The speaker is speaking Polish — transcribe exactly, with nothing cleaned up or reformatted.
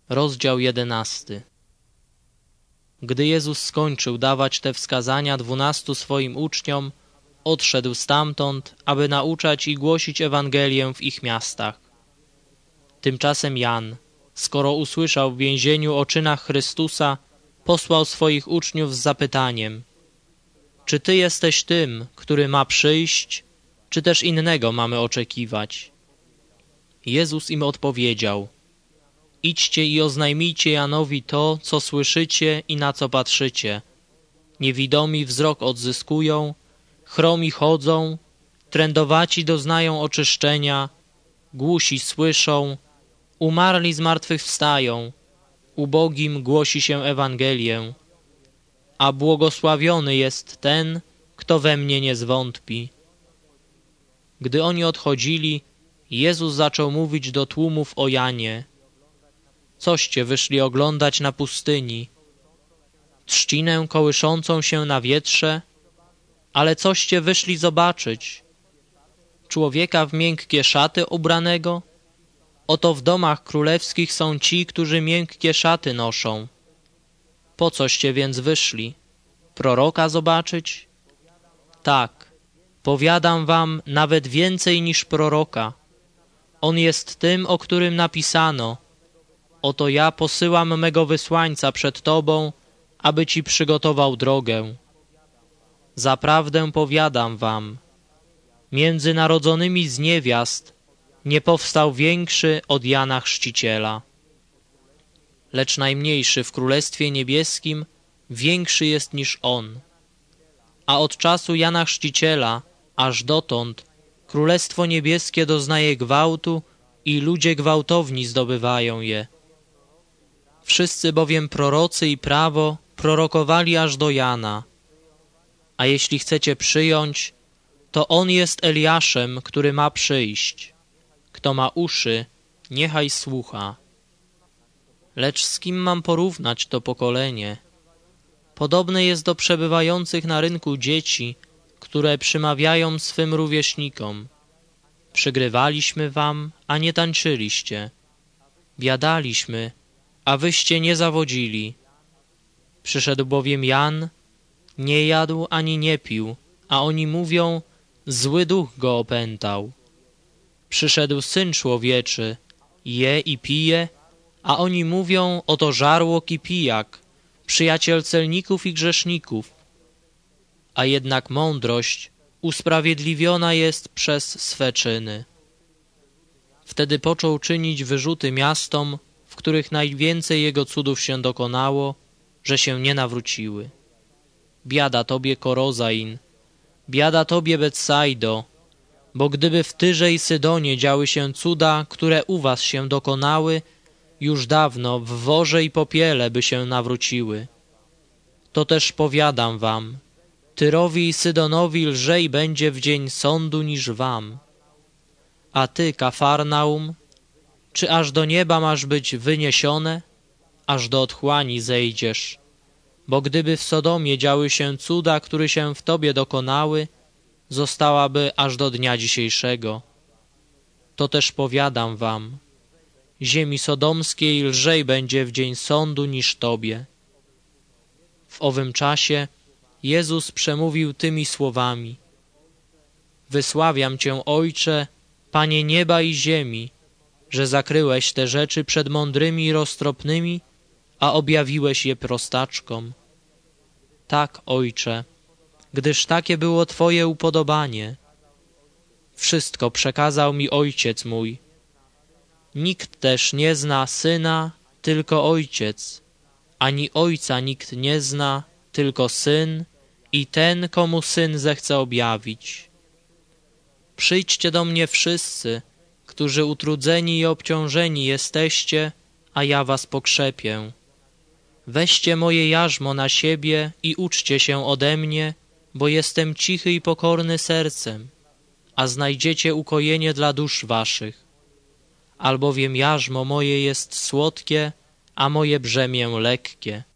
Rozdział jedenasty. Gdy Jezus skończył dawać te wskazania dwunastu swoim uczniom, odszedł stamtąd, aby nauczać i głosić Ewangelię w ich miastach. Tymczasem Jan, skoro usłyszał w więzieniu o czynach Chrystusa, posłał swoich uczniów z zapytaniem: czy Ty jesteś tym, który ma przyjść, czy też innego mamy oczekiwać? Jezus im odpowiedział: idźcie i oznajmijcie Janowi to, co słyszycie i na co patrzycie. Niewidomi wzrok odzyskują, chromi chodzą, trędowaci doznają oczyszczenia, głusi słyszą, umarli zmartwychwstają, ubogim głosi się Ewangelię. A błogosławiony jest ten, kto we mnie nie zwątpi. Gdy oni odchodzili, Jezus zaczął mówić do tłumów o Janie: coście wyszli oglądać na pustyni? Trzcinę kołyszącą się na wietrze? Ale coście wyszli zobaczyć? Człowieka w miękkie szaty ubranego? Oto w domach królewskich są ci, którzy miękkie szaty noszą. Po coście więc wyszli? Proroka zobaczyć? Tak, powiadam wam, nawet więcej niż proroka. On jest tym, o którym napisano: oto ja posyłam mego wysłańca przed tobą, aby ci przygotował drogę. Zaprawdę powiadam wam, między narodzonymi z niewiast nie powstał większy od Jana Chrzciciela. Lecz najmniejszy w Królestwie Niebieskim większy jest niż on. A od czasu Jana Chrzciciela aż dotąd Królestwo Niebieskie doznaje gwałtu i ludzie gwałtowni zdobywają je. Wszyscy bowiem prorocy i prawo prorokowali aż do Jana. A jeśli chcecie przyjąć, to on jest Eliaszem, który ma przyjść. Kto ma uszy, niechaj słucha. Lecz z kim mam porównać to pokolenie? Podobne jest do przebywających na rynku dzieci, które przymawiają swym rówieśnikom: przygrywaliśmy wam, a nie tańczyliście. Biadaliśmy, a wyście nie zawodzili. Przyszedł bowiem Jan, nie jadł ani nie pił, a oni mówią: zły duch go opętał. Przyszedł Syn Człowieczy, je i pije, a oni mówią: oto żarłok i pijak, przyjaciel celników i grzeszników. A jednak mądrość usprawiedliwiona jest przez swe czyny. Wtedy począł czynić wyrzuty miastom, w których najwięcej jego cudów się dokonało, że się nie nawróciły. Biada tobie, Korozain, biada tobie, Betsaido, bo gdyby w Tyrze i Sydonie działy się cuda, które u was się dokonały, już dawno w worze i popiele by się nawróciły. To też powiadam wam, Tyrowi i Sydonowi lżej będzie w dzień sądu niż wam. A ty, Kafarnaum, czy aż do nieba masz być wyniesione? Aż do otchłani zejdziesz. Bo gdyby w Sodomie działy się cuda, które się w tobie dokonały, zostałaby aż do dnia dzisiejszego. To też powiadam wam, ziemi sodomskiej lżej będzie w dzień sądu niż tobie. W owym czasie Jezus przemówił tymi słowami: wysławiam Cię, Ojcze, Panie nieba i ziemi, że zakryłeś te rzeczy przed mądrymi i roztropnymi, a objawiłeś je prostaczkom. Tak, Ojcze, gdyż takie było Twoje upodobanie. Wszystko przekazał mi Ojciec mój. Nikt też nie zna Syna, tylko Ojciec, ani Ojca nikt nie zna, tylko Syn i ten, komu Syn zechce objawić. Przyjdźcie do mnie wszyscy, którzy utrudzeni i obciążeni jesteście, a ja was pokrzepię. Weźcie moje jarzmo na siebie i uczcie się ode mnie, bo jestem cichy i pokorny sercem, a znajdziecie ukojenie dla dusz waszych. Albowiem jarzmo moje jest słodkie, a moje brzemię lekkie.